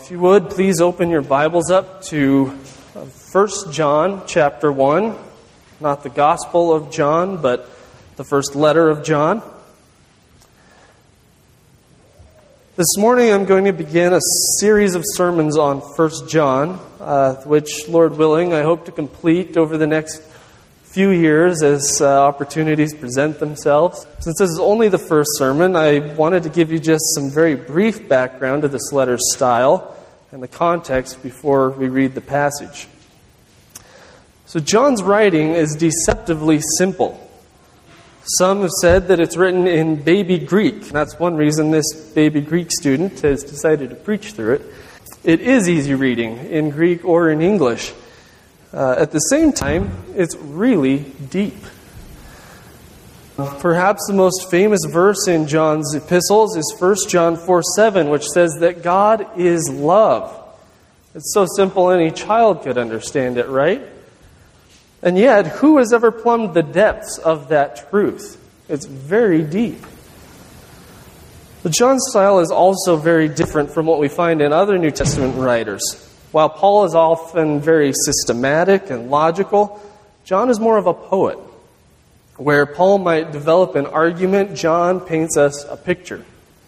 If you would, please open your Bibles up to 1 John chapter 1. Not the Gospel of John, but the first letter of John. This morning I'm going to begin a series of sermons on 1 John, which, Lord willing, I hope to complete over the next few years as opportunities present themselves. Since this is only the first sermon, I wanted to give you just some very brief background to this letter's style and the context before we read the passage. So John's writing is deceptively simple. Some have said that it's written in baby Greek. That's one reason this baby Greek student has decided to preach through it. It is easy reading in Greek or in English. At the same time, it's really deep. Perhaps the most famous verse in John's epistles is 1 John 4:7, which says that God is love. It's so simple any child could understand it, right? And yet, who has ever plumbed the depths of that truth? It's very deep. But John's style is also very different from what we find in other New Testament writers. While Paul is often very systematic and logical, John is more of a poet. Where Paul might develop an argument, John paints us a picture.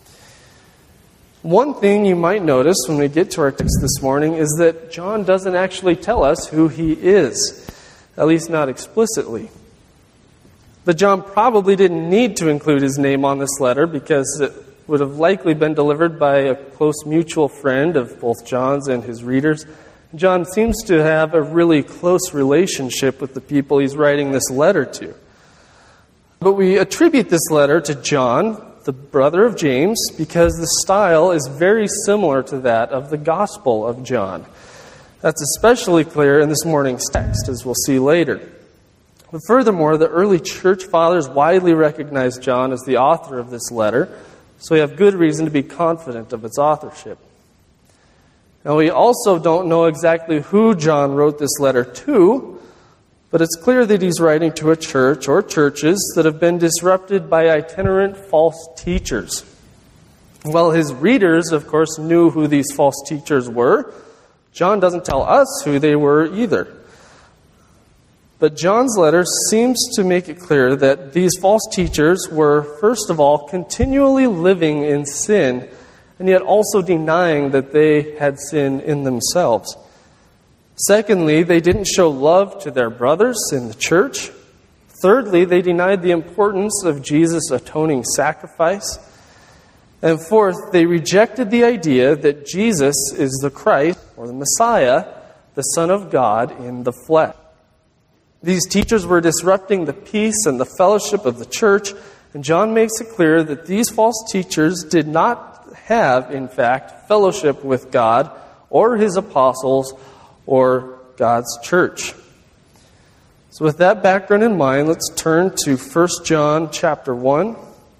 One thing you might notice when we get to our text this morning is that John doesn't actually tell us who he is, at least not explicitly. But John probably didn't need to include his name on this letter because it would have likely been delivered by a close mutual friend of both John's and his readers. John seems to have a really close relationship with the people he's writing this letter to. But we attribute this letter to John, the brother of James, because the style is very similar to that of the Gospel of John. That's especially clear in this morning's text, as we'll see later. But furthermore, the early church fathers widely recognized John as the author of this letter, so we have good reason to be confident of its authorship. Now, we also don't know exactly who John wrote this letter to, but it's clear that he's writing to a church or churches that have been disrupted by itinerant false teachers. Well, his readers, of course, knew who these false teachers were. John doesn't tell us who they were either. But John's letter seems to make it clear that these false teachers were, first of all, continually living in sin, and yet also denying that they had sin in themselves. Secondly, they didn't show love to their brothers in the church. Thirdly, they denied the importance of Jesus' atoning sacrifice. And fourth, they rejected the idea that Jesus is the Christ, or the Messiah, the Son of God in the flesh. These teachers were disrupting the peace and the fellowship of the church, and John makes it clear that these false teachers did not have, in fact, fellowship with God or his apostles or God's church. So with that background in mind, let's turn to 1 John chapter 1.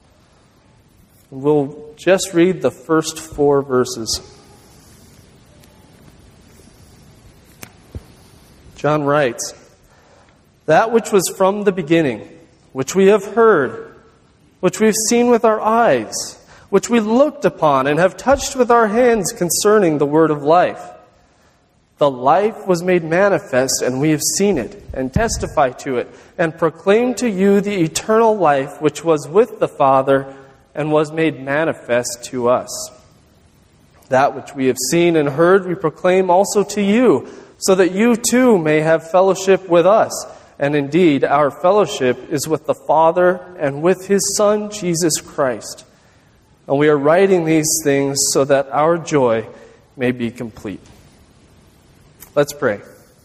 We'll just read the first 4 verses. John writes, "That which was from the beginning, which we have heard, which we have seen with our eyes, which we looked upon and have touched with our hands concerning the word of life. The life was made manifest, and we have seen it, and testify to it, and proclaim to you the eternal life which was with the Father, and was made manifest to us. That which we have seen and heard we proclaim also to you, so that you too may have fellowship with us. And indeed, our fellowship is with the Father and with His Son, Jesus Christ. And we are writing these things so that our joy may be complete." Let's pray.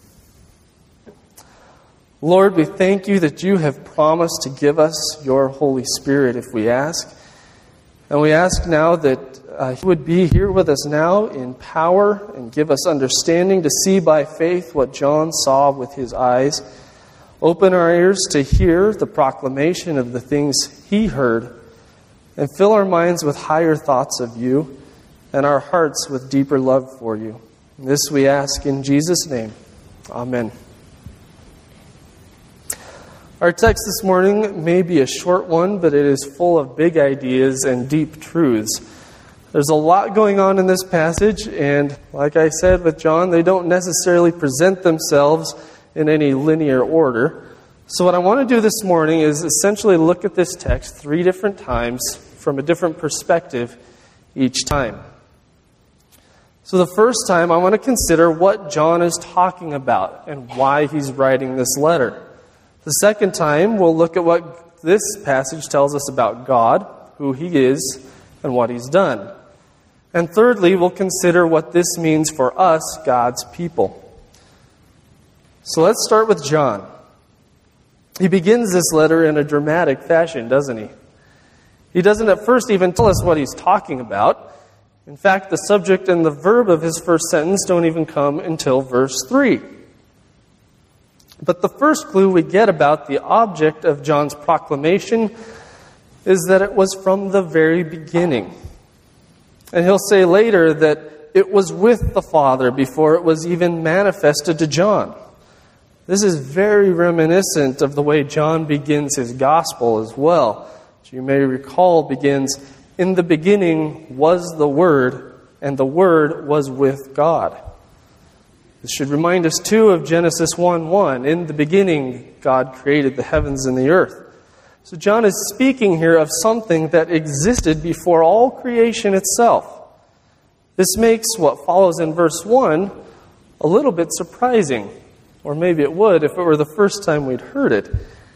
Lord, we thank you that you have promised to give us your Holy Spirit if we ask. And we ask now that you would be here with us now in power and give us understanding to see by faith what John saw with his eyes. Open our ears to hear the proclamation of the things he heard, and fill our minds with higher thoughts of you and our hearts with deeper love for you. This we ask in Jesus' name. Amen. Our text this morning may be a short one, but it is full of big ideas and deep truths. There's a lot going on in this passage, and like I said with John, they don't necessarily present themselves in any linear order. So what I want to do this morning is essentially look at this text 3 different times from a different perspective each time. So the first time, I want to consider what John is talking about and why he's writing this letter. The second time, we'll look at what this passage tells us about God, who He is, and what He's done. And thirdly, we'll consider what this means for us, God's people. So let's start with John. He begins this letter in a dramatic fashion, doesn't he? He doesn't at first even tell us what he's talking about. In fact, the subject and the verb of his first sentence don't even come until verse 3. But the first clue we get about the object of John's proclamation is that it was from the very beginning. And he'll say later that it was with the Father before it was even manifested to John. This is very reminiscent of the way John begins his gospel as well, which you may recall begins, "In the beginning was the Word, and the Word was with God." This should remind us too of Genesis 1:1. In the beginning, God created the heavens and the earth. So John is speaking here of something that existed before all creation itself. This makes what follows in verse 1 a little bit surprising, or maybe it would if it were the first time we'd heard it.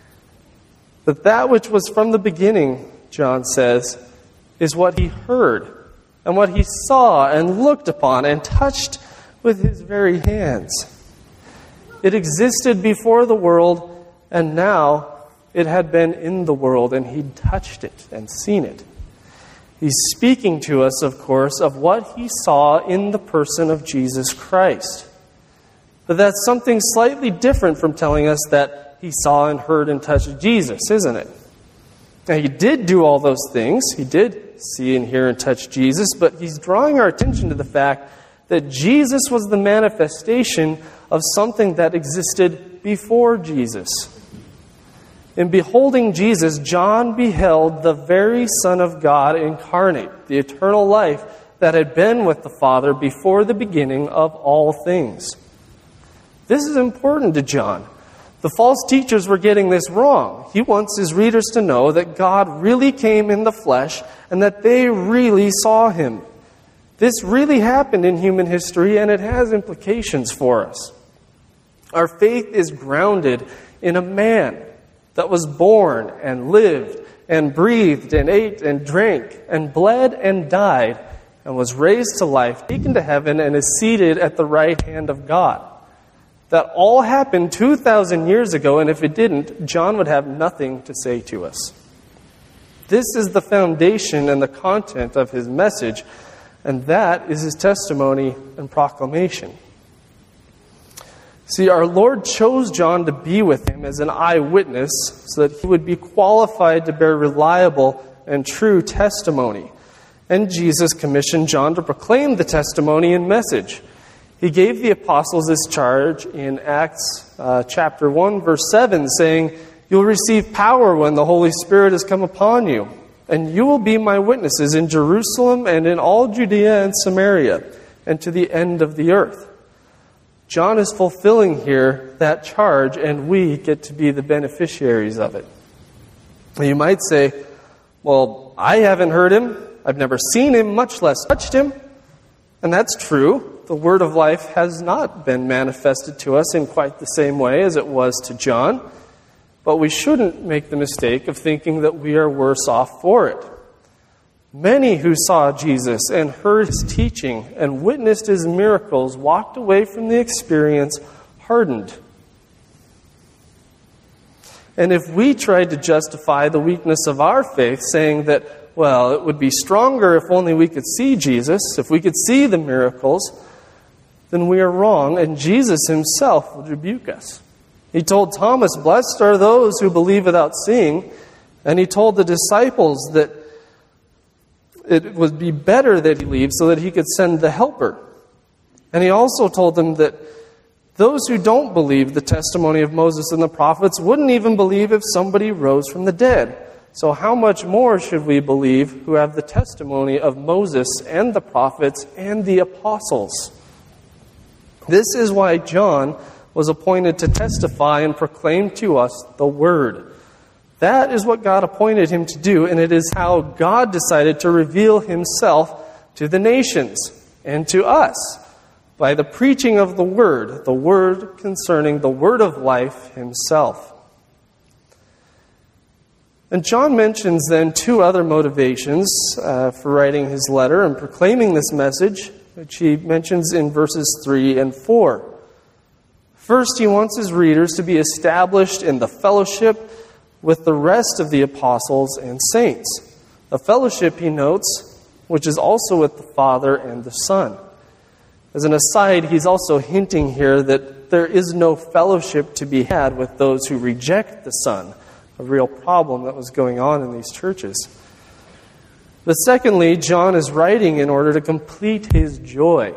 But that which was from the beginning, John says, is what he heard, and what he saw and looked upon and touched with his very hands. It existed before the world, and now it had been in the world, and he'd touched it and seen it. He's speaking to us, of course, of what he saw in the person of Jesus Christ. But that's something slightly different from telling us that he saw and heard and touched Jesus, isn't it? Now, he did do all those things. He did see and hear and touch Jesus, but he's drawing our attention to the fact that Jesus was the manifestation of something that existed before Jesus. In beholding Jesus, John beheld the very Son of God incarnate, the eternal life that had been with the Father before the beginning of all things. This is important to John. The false teachers were getting this wrong. He wants his readers to know that God really came in the flesh and that they really saw Him. This really happened in human history, and it has implications for us. Our faith is grounded in a man that was born and lived and breathed and ate and drank and bled and died and was raised to life, taken to heaven, and is seated at the right hand of God. That all happened 2,000 years ago, and if it didn't, John would have nothing to say to us. This is the foundation and the content of his message, and that is his testimony and proclamation. See, our Lord chose John to be with him as an eyewitness so that he would be qualified to bear reliable and true testimony. And Jesus commissioned John to proclaim the testimony and message. He gave the apostles this charge in Acts chapter 1, verse 7, saying, "You'll receive power when the Holy Spirit has come upon you, and you will be my witnesses in Jerusalem and in all Judea and Samaria, and to the end of the earth." John is fulfilling here that charge, and we get to be the beneficiaries of it. You might say, well, I haven't heard him, I've never seen him, much less touched him. And that's true. The word of life has not been manifested to us in quite the same way as it was to John. But we shouldn't make the mistake of thinking that we are worse off for it. Many who saw Jesus and heard His teaching and witnessed His miracles walked away from the experience hardened. And if we tried to justify the weakness of our faith, saying that, well, it would be stronger if only we could see Jesus, if we could see the miracles, then we are wrong, and Jesus Himself would rebuke us. He told Thomas, "Blessed are those who believe without seeing," and He told the disciples that it would be better that He leave so that He could send the Helper. And He also told them that those who don't believe the testimony of Moses and the prophets wouldn't even believe if somebody rose from the dead. So how much more should we believe who have the testimony of Moses and the prophets and the apostles? This is why John was appointed to testify and proclaim to us the Word. That is what God appointed him to do, and it is how God decided to reveal himself to the nations and to us by the preaching of the Word concerning the Word of life himself. And John mentions then two other motivations for writing his letter and proclaiming this message, which he mentions in verses 3 and 4. First, he wants his readers to be established in the fellowship with the rest of the apostles and saints. A fellowship, he notes, which is also with the Father and the Son. As an aside, he's also hinting here that there is no fellowship to be had with those who reject the Son, a real problem that was going on in these churches. But secondly, John is writing in order to complete his joy.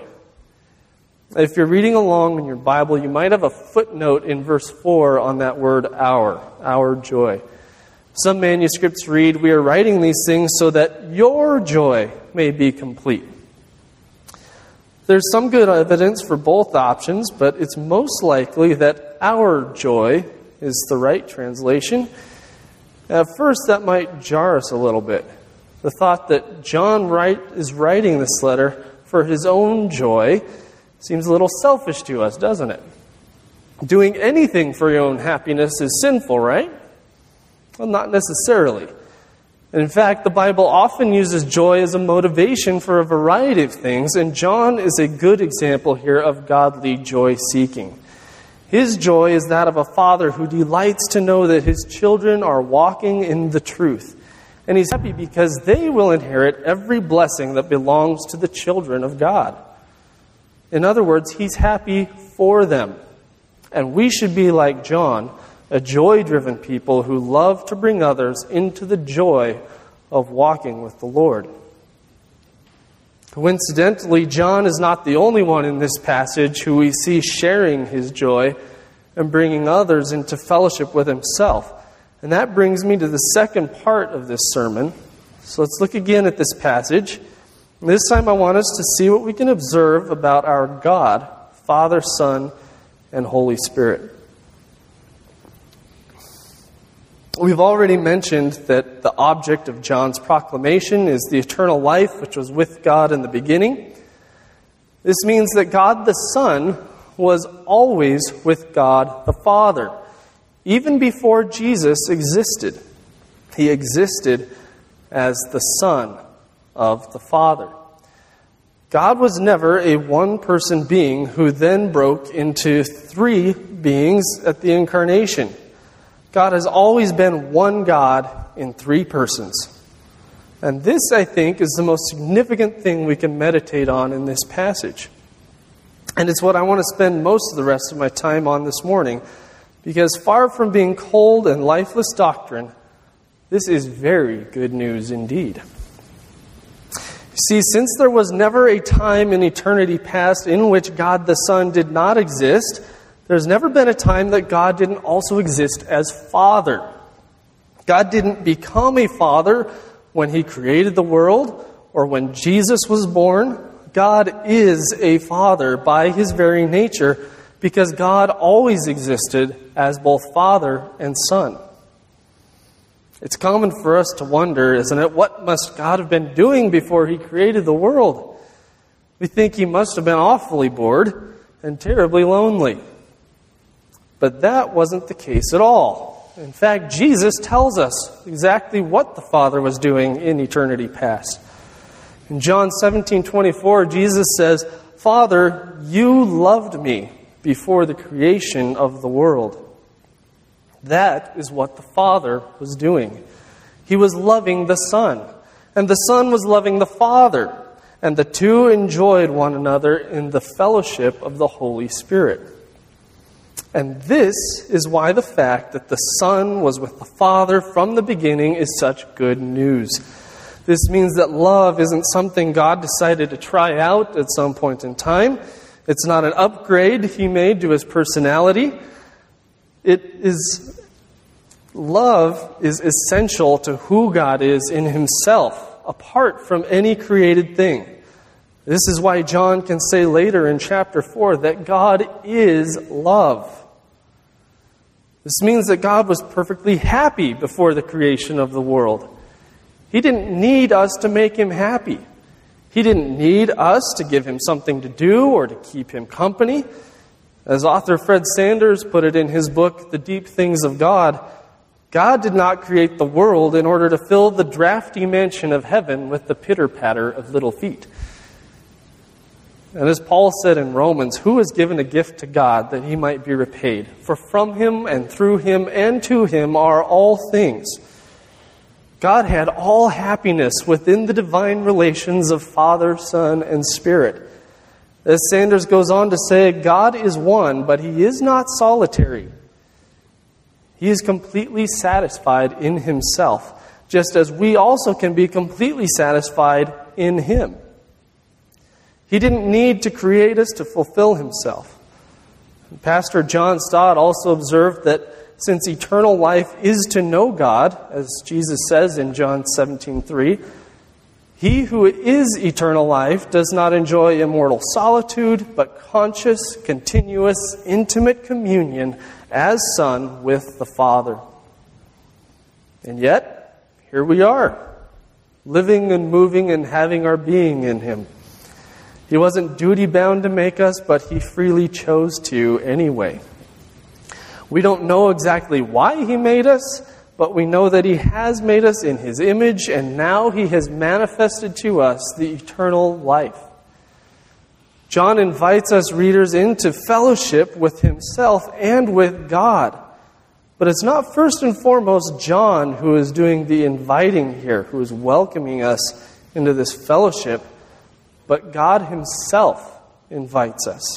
If you're reading along in your Bible, you might have a footnote in verse 4 on that word our joy. Some manuscripts read, "We are writing these things so that your joy may be complete." There's some good evidence for both options, but it's most likely that our joy is the right translation. At first, that might jar us a little bit. The thought that John is writing this letter for his own joy seems a little selfish to us, doesn't it? Doing anything for your own happiness is sinful, right? Well, not necessarily. In fact, the Bible often uses joy as a motivation for a variety of things, and John is a good example here of godly joy-seeking. His joy is that of a father who delights to know that his children are walking in the truth. And he's happy because they will inherit every blessing that belongs to the children of God. In other words, he's happy for them. And we should be like John, a joy-driven people who love to bring others into the joy of walking with the Lord. Coincidentally, John is not the only one in this passage who we see sharing his joy and bringing others into fellowship with himself. And that brings me to the second part of this sermon. So let's look again at this passage. This time I want us to see what we can observe about our God, Father, Son, and Holy Spirit. We've already mentioned that the object of John's proclamation is the eternal life which was with God in the beginning. This means that God the Son was always with God the Father. Even before Jesus existed, he existed as the Son of the Father. God was never a one-person being who then broke into three beings at the incarnation. God has always been one God in three persons. And this, I think, is the most significant thing we can meditate on in this passage. And it's what I want to spend most of the rest of my time on this morning, because far from being cold and lifeless doctrine, this is very good news indeed. You see, since there was never a time in eternity past in which God the Son did not exist, there's never been a time that God didn't also exist as Father. God didn't become a father when he created the world or when Jesus was born. God is a father by his very nature because God always existed as both Father and Son. It's common for us to wonder, isn't it, what must God have been doing before he created the world? We think he must have been awfully bored and terribly lonely. But that wasn't the case at all. In fact, Jesus tells us exactly what the Father was doing in eternity past. In John 17:24, Jesus says, "Father, you loved me before the creation of the world." That is what the Father was doing. He was loving the Son, and the Son was loving the Father, and the two enjoyed one another in the fellowship of the Holy Spirit. And this is why the fact that the Son was with the Father from the beginning is such good news. This means that love isn't something God decided to try out at some point in time. It's not an upgrade he made to his personality. It is Love is essential to who God is in himself, apart from any created thing. This is why John can say later in chapter 4 that God is love. This means that God was perfectly happy before the creation of the world. He didn't need us to make him happy. He didn't need us to give him something to do or to keep him company. As author Fred Sanders put it in his book, The Deep Things of God, God did not create the world in order to fill the drafty mansion of heaven with the pitter-patter of little feet. And as Paul said in Romans, who has given a gift to God that he might be repaid? For from him and through him and to him are all things. God had all happiness within the divine relations of Father, Son, and Spirit. As Sanders goes on to say, God is one, but he is not solitary. He is completely satisfied in himself, just as we also can be completely satisfied in him. He didn't need to create us to fulfill himself. Pastor John Stott also observed that since eternal life is to know God, as Jesus says in John 17:3, he who is eternal life does not enjoy immortal solitude, but conscious, continuous, intimate communion as Son with the Father. And yet, here we are, living and moving and having our being in him. He wasn't duty-bound to make us, but he freely chose to anyway. We don't know exactly why he made us, but we know that he has made us in his image, and now he has manifested to us the eternal life. John invites us readers into fellowship with himself and with God. But it's not first and foremost John who is doing the inviting here, who is welcoming us into this fellowship, but God himself invites us.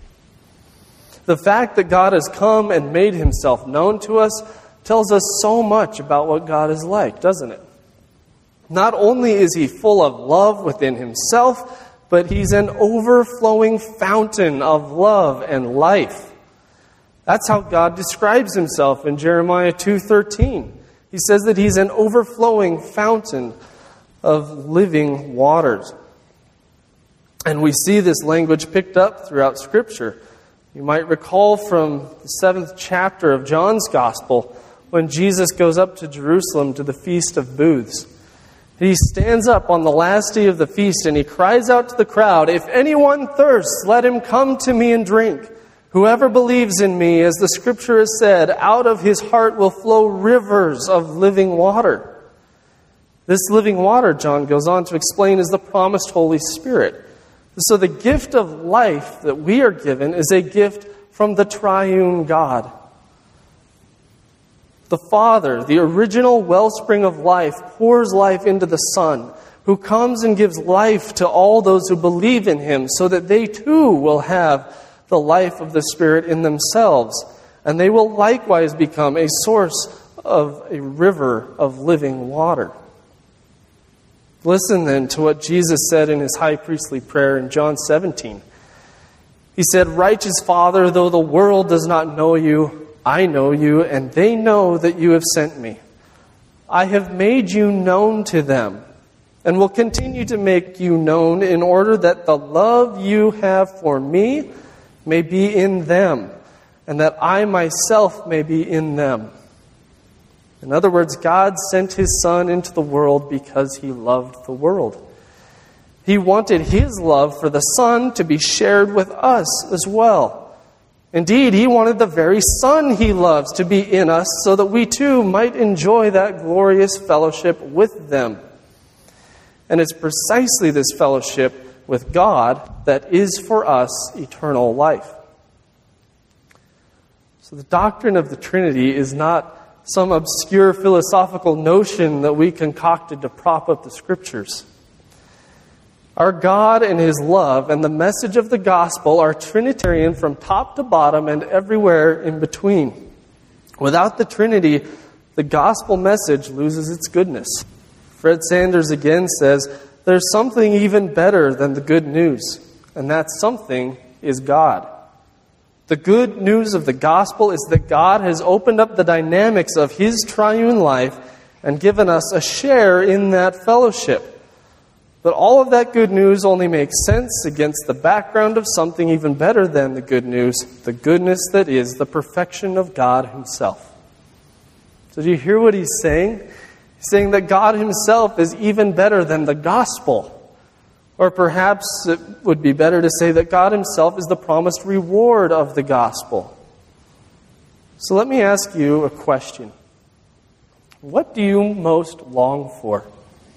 The fact that God has come and made himself known to us tells us so much about what God is like, doesn't it? Not only is he full of love within himself, but he's an overflowing fountain of love and life. That's how God describes himself in Jeremiah 2:13. He says that he's an overflowing fountain of living waters. And we see this language picked up throughout Scripture. You might recall from the 7th chapter of John's Gospel when Jesus goes up to Jerusalem to the Feast of Booths. He stands up on the last day of the feast and he cries out to the crowd, "If anyone thirsts, let him come to me and drink. Whoever believes in me, as the Scripture has said, out of his heart will flow rivers of living water." This living water, John goes on to explain, is the promised Holy Spirit. So the gift of life that we are given is a gift from the triune God. The Father, the original wellspring of life, pours life into the Son, who comes and gives life to all those who believe in him, so that they too will have the life of the Spirit in themselves, and they will likewise become a source of a river of living water. Listen then to what Jesus said in his high priestly prayer in John 17. He said, "Righteous Father, though the world does not know you, I know you, and they know that you have sent me. I have made you known to them, and will continue to make you known in order that the love you have for me may be in them, and that I myself may be in them." In other words, God sent his Son into the world because he loved the world. He wanted his love for the Son to be shared with us as well. Indeed, he wanted the very Son he loves to be in us so that we too might enjoy that glorious fellowship with them. And it's precisely this fellowship with God that is for us eternal life. So the doctrine of the Trinity is not some obscure philosophical notion that we concocted to prop up the Scriptures. Our God and his love and the message of the gospel are Trinitarian from top to bottom and everywhere in between. Without the Trinity, the gospel message loses its goodness. Fred Sanders again says, "There's something even better than the good news, and that something is God." The good news of the gospel is that God has opened up the dynamics of His triune life and given us a share in that fellowship. But all of that good news only makes sense against the background of something even better than the good news, the goodness that is the perfection of God Himself. So do you hear what he's saying? He's saying that God Himself is even better than the gospel. Or perhaps it would be better to say that God Himself is the promised reward of the gospel. So let me ask you a question. What do you most long for?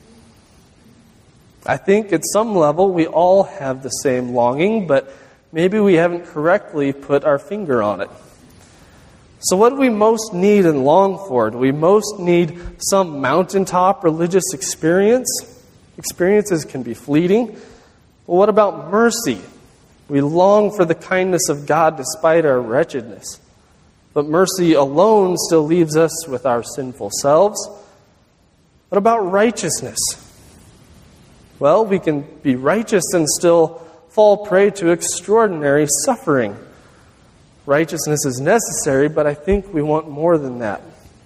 I think at some level we all have the same longing, but maybe we haven't correctly put our finger on it. So what do we most need and long for? Do we most need some mountaintop religious experience? Experiences can be fleeting. But what about mercy? We long for the kindness of God despite our wretchedness. But mercy alone still leaves us with our sinful selves. What about righteousness? Well, we can be righteous and still fall prey to extraordinary suffering. Righteousness is necessary, but I think we want more than that.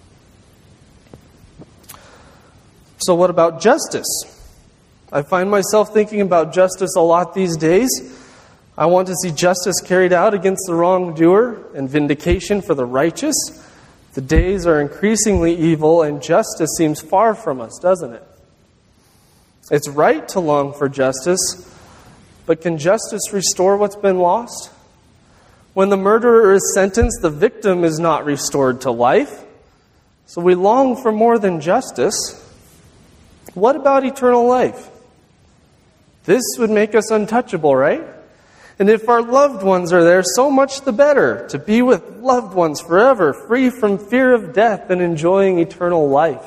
So what about justice? I find myself thinking about justice a lot these days. I want to see justice carried out against the wrongdoer and vindication for the righteous. The days are increasingly evil, and justice seems far from us, doesn't it? It's right to long for justice, but can justice restore what's been lost? When the murderer is sentenced, the victim is not restored to life. So we long for more than justice. What about eternal life? This would make us untouchable, right? And if our loved ones are there, so much the better, to be with loved ones forever, free from fear of death and enjoying eternal life.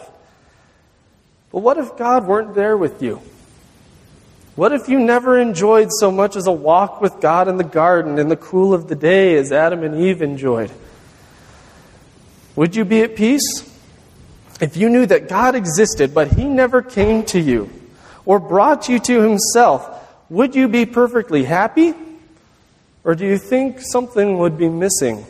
But what if God weren't there with you? What if you never enjoyed so much as a walk with God in the garden in the cool of the day as Adam and Eve enjoyed? Would you be at peace? If you knew that God existed, but He never came to you or brought you to Himself, would you be perfectly happy? Or do you think something would be missing?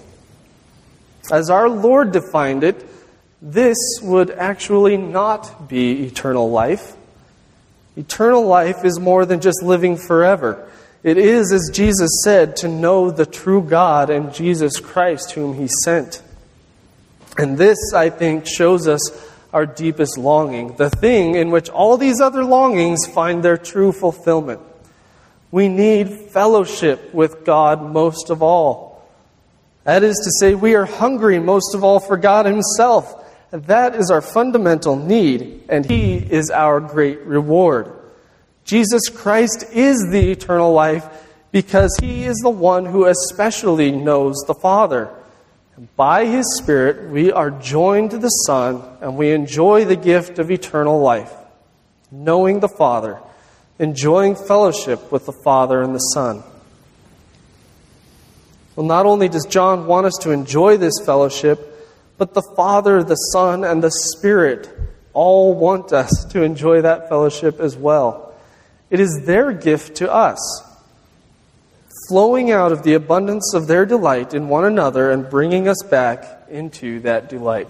As our Lord defined it, this would actually not be eternal life. Eternal life is more than just living forever. It is, as Jesus said, to know the true God and Jesus Christ whom He sent. And this, I think, shows us our deepest longing, the thing in which all these other longings find their true fulfillment. We need fellowship with God most of all. That is to say, we are hungry most of all for God Himself. That is our fundamental need, and He is our great reward. Jesus Christ is the eternal life because He is the one who especially knows the Father. And by His Spirit, we are joined to the Son, and we enjoy the gift of eternal life, knowing the Father, enjoying fellowship with the Father and the Son. Well, not only does John want us to enjoy this fellowship, but the Father, the Son, and the Spirit all want us to enjoy that fellowship as well. It is their gift to us, flowing out of the abundance of their delight in one another and bringing us back into that delight.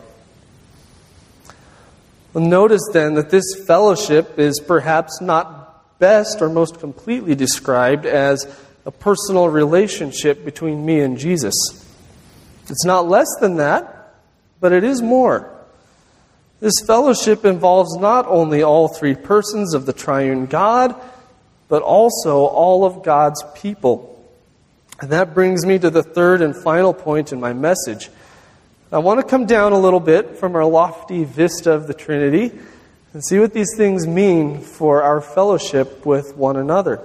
Well, notice then that this fellowship is perhaps not best or most completely described as a personal relationship between me and Jesus. It's not less than that, but it is more. This fellowship involves not only all three persons of the triune God, but also all of God's people. And that brings me to the third and final point in my message. I want to come down a little bit from our lofty vista of the Trinity and see what these things mean for our fellowship with one another.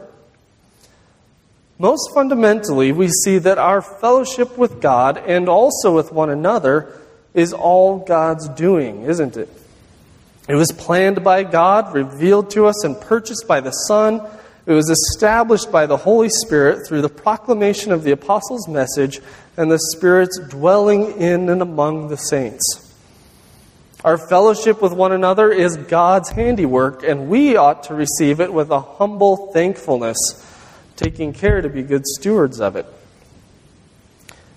Most fundamentally, we see that our fellowship with God and also with one another is all God's doing, isn't it? It was planned by God, revealed to us, and purchased by the Son. It was established by the Holy Spirit through the proclamation of the Apostles' message and the Spirit's dwelling in and among the saints. Our fellowship with one another is God's handiwork, and we ought to receive it with a humble thankfulness, taking care to be good stewards of it.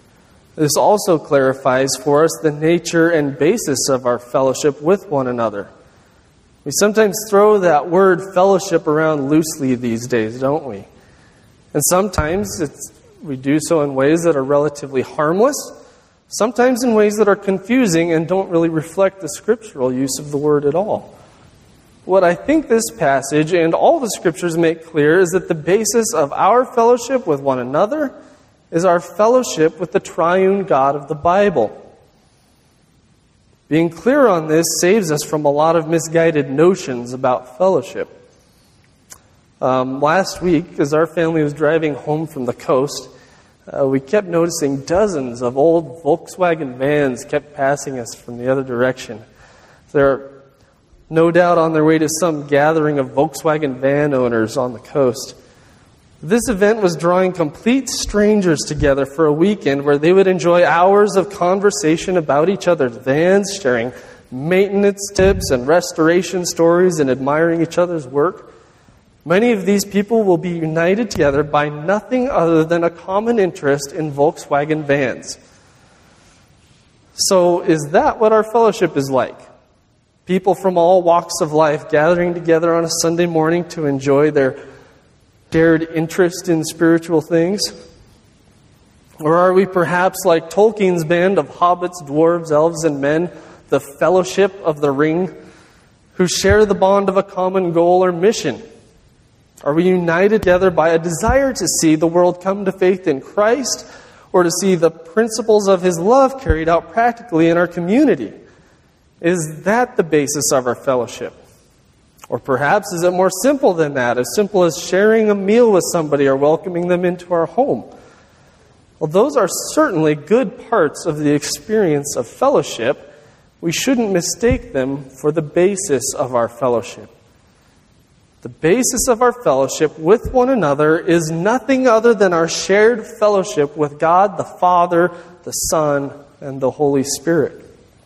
This also clarifies for us the nature and basis of our fellowship with one another. We sometimes throw that word fellowship around loosely these days, don't we? And sometimes we do so in ways that are relatively harmless, sometimes in ways that are confusing and don't really reflect the scriptural use of the word at all. What I think this passage and all the scriptures make clear is that the basis of our fellowship with one another is our fellowship with the triune God of the Bible. Being clear on this saves us from a lot of misguided notions about fellowship. Last week, as our family was driving home from the coast, we kept noticing dozens of old Volkswagen vans kept passing us from the other direction. They're no doubt on their way to some gathering of Volkswagen van owners on the coast. This event was drawing complete strangers together for a weekend where they would enjoy hours of conversation about each other's vans, sharing maintenance tips and restoration stories and admiring each other's work. Many of these people will be united together by nothing other than a common interest in Volkswagen vans. So is that what our fellowship is like? People from all walks of life gathering together on a Sunday morning to enjoy their shared interest in spiritual things? Or are we perhaps like Tolkien's band of hobbits, dwarves, elves, and men, the Fellowship of the Ring, who share the bond of a common goal or mission? Are we united together by a desire to see the world come to faith in Christ, or to see the principles of His love carried out practically in our community? Is that the basis of our fellowship? Or perhaps is it more simple than that, as simple as sharing a meal with somebody or welcoming them into our home? Well, those are certainly good parts of the experience of fellowship. We shouldn't mistake them for the basis of our fellowship. The basis of our fellowship with one another is nothing other than our shared fellowship with God the Father, the Son, and the Holy Spirit.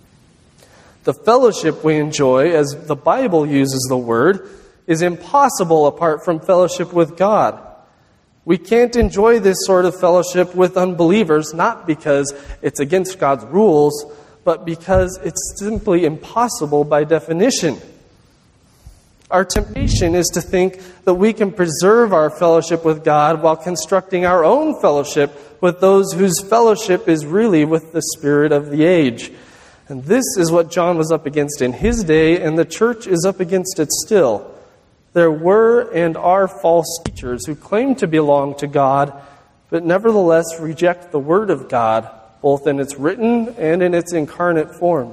The fellowship we enjoy, as the Bible uses the word, is impossible apart from fellowship with God. We can't enjoy this sort of fellowship with unbelievers, not because it's against God's rules, but because it's simply impossible by definition. Our temptation is to think that we can preserve our fellowship with God while constructing our own fellowship with those whose fellowship is really with the spirit of the age. And this is what John was up against in his day, and the church is up against it still. There were and are false teachers who claim to belong to God, but nevertheless reject the Word of God, both in its written and in its incarnate form.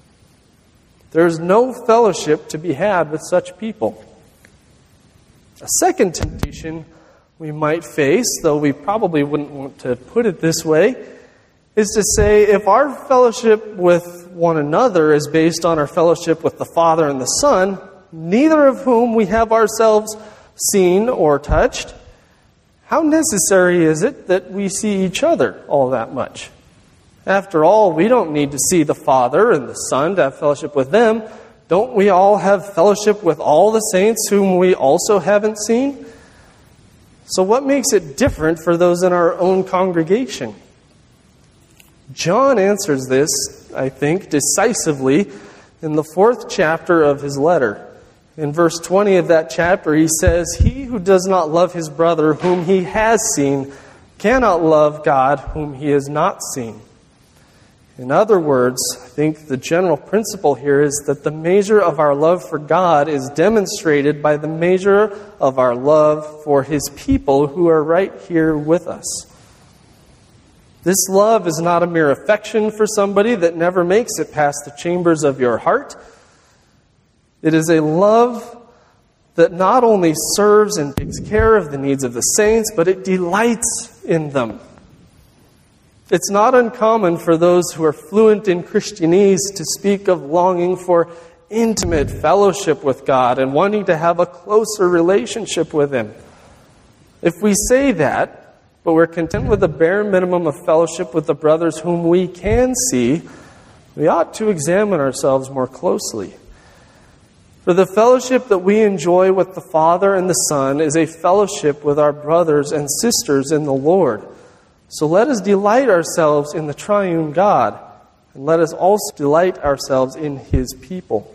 There is no fellowship to be had with such people. A second temptation we might face, though we probably wouldn't want to put it this way, is to say if our fellowship with one another is based on our fellowship with the Father and the Son, neither of whom we have ourselves seen or touched, how necessary is it that we see each other all that much? After all, we don't need to see the Father and the Son to have fellowship with them. Don't we all have fellowship with all the saints whom we also haven't seen? So what makes it different for those in our own congregation? John answers this, I think, decisively in the 4th chapter of his letter. In verse 20 of that chapter, he says, "He who does not love his brother whom he has seen cannot love God whom he has not seen." In other words, I think the general principle here is that the measure of our love for God is demonstrated by the measure of our love for His people who are right here with us. This love is not a mere affection for somebody that never makes it past the chambers of your heart. It is a love that not only serves and takes care of the needs of the saints, but it delights in them. It's not uncommon for those who are fluent in Christianese to speak of longing for intimate fellowship with God and wanting to have a closer relationship with Him. If we say that, but we're content with the bare minimum of fellowship with the brothers whom we can see, we ought to examine ourselves more closely. For the fellowship that we enjoy with the Father and the Son is a fellowship with our brothers and sisters in the Lord. So let us delight ourselves in the triune God, and let us also delight ourselves in His people.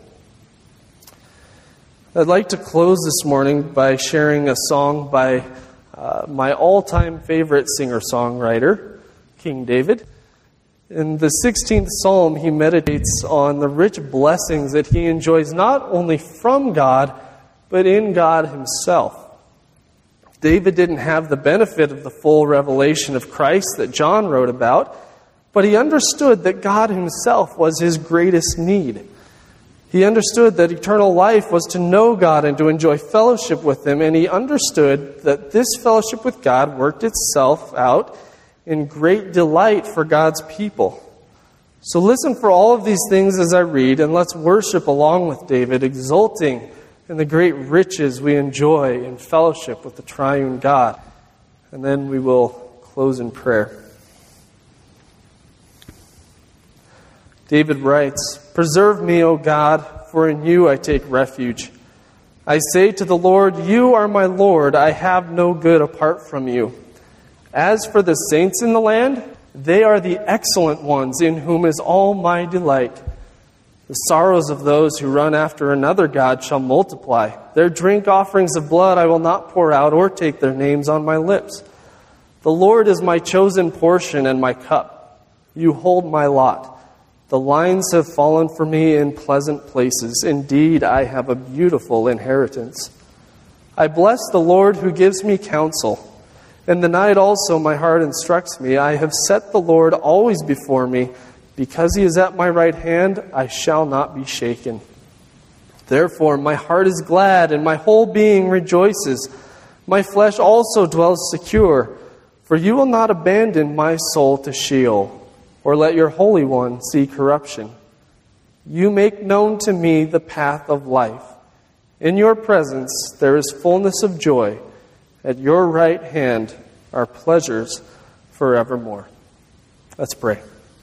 I'd like to close this morning by sharing a song by my all-time favorite singer-songwriter, King David. In the 16th Psalm, he meditates on the rich blessings that he enjoys not only from God, but in God Himself. David didn't have the benefit of the full revelation of Christ that John wrote about, but he understood that God Himself was his greatest need. He understood that eternal life was to know God and to enjoy fellowship with Him, and he understood that this fellowship with God worked itself out in great delight for God's people. So listen for all of these things as I read, and let's worship along with David, exulting in the great riches we enjoy in fellowship with the triune God. And then we will close in prayer. David writes, "Preserve me, O God, for in You I take refuge. I say to the Lord, You are my Lord. I have no good apart from You. As for the saints in the land, they are the excellent ones in whom is all my delight. The sorrows of those who run after another god shall multiply. Their drink offerings of blood I will not pour out or take their names on my lips. The Lord is my chosen portion and my cup. You hold my lot. The lines have fallen for me in pleasant places. Indeed, I have a beautiful inheritance. I bless the Lord who gives me counsel. In the night also my heart instructs me. I have set the Lord always before me. Because He is at my right hand, I shall not be shaken. Therefore my heart is glad, and my whole being rejoices. My flesh also dwells secure, for You will not abandon my soul to Sheol, or let Your Holy One see corruption. You make known to me the path of life. In Your presence there is fullness of joy. At Your right hand are pleasures forevermore." Let's pray.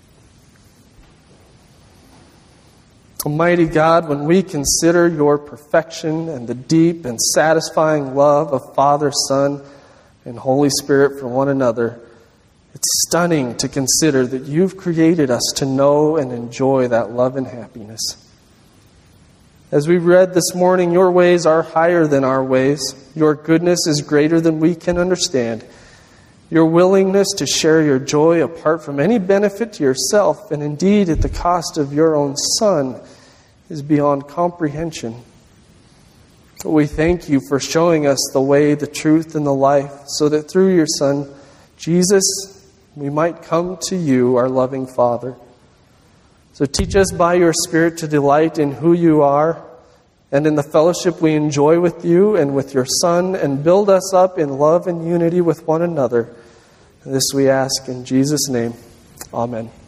Almighty God, when we consider Your perfection and the deep and satisfying love of Father, Son, and Holy Spirit for one another, it's stunning to consider that You've created us to know and enjoy that love and happiness. As we read this morning, Your ways are higher than our ways. Your goodness is greater than we can understand. Your willingness to share Your joy apart from any benefit to Yourself, and indeed at the cost of Your own Son, is beyond comprehension. We thank You for showing us the way, the truth, and the life, so that through Your Son, Jesus, we might come to You, our loving Father. So teach us by Your Spirit to delight in who You are and in the fellowship we enjoy with You and with Your Son, and build us up in love and unity with one another. And this we ask in Jesus' name. Amen.